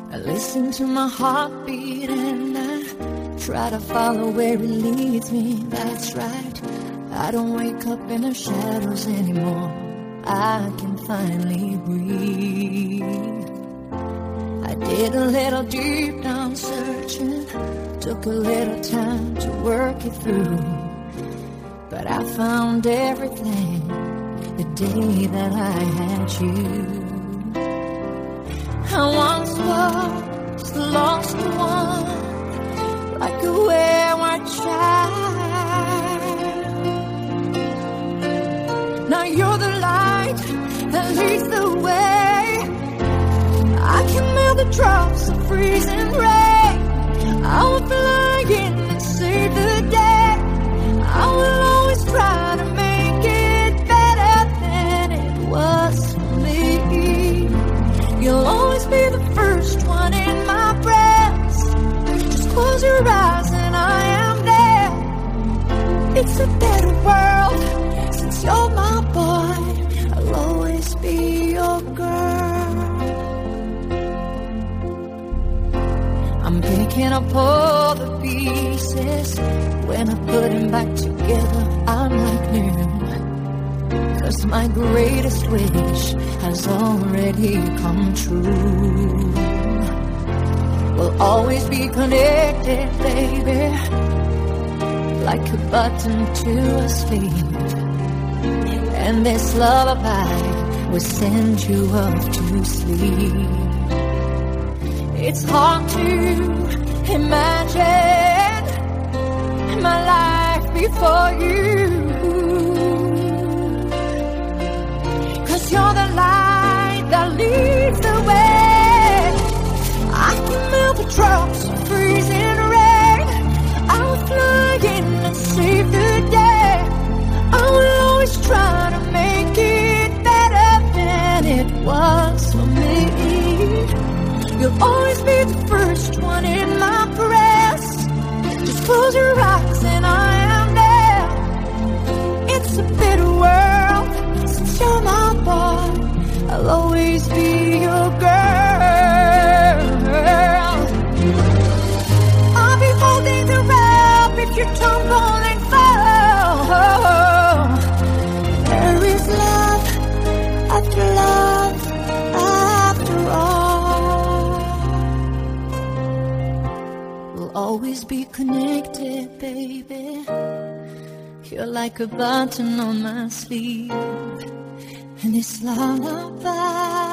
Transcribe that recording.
I listen to my heartbeat and I try to follow where it leads me. That's right, I don't wake up in the shadows anymore. I can finally breathe. I did a little deep down searching, took a little time to work it through, but I found everything the day that I had you. I once was the lost one, like a wayward child. Now you're the light that leads the way. I can melt the drops of freezing rain. I will fly in and save the day. I will always try to make it better than it was for me. You'll always be the first one in my breath. Just close your eyes and I am there. It's a better world since you're my boy. I'll always be your girl. I'm picking up all the pieces. When I put them back together, I'm like new. 'Cause my greatest wish has already come true. We'll always be connected, baby, like a button to a sleeve. And this lullaby will send you off to sleep. It's hard to imagine my life before you, 'cause you're the light that leads the way. I can melt the drops of freezing rain. I'll fly in and save the day. I will always try to make it better than it was for me. You'll always be the first one in my breast. Just close your eyes and I am there. It's a bitter world since you're my boy. I'll always be your girl. I'll be holding the rope if you tumble and fall. There is love after love after all. We'll always be connected, baby. You're like a button on my sleeve, and this lullaby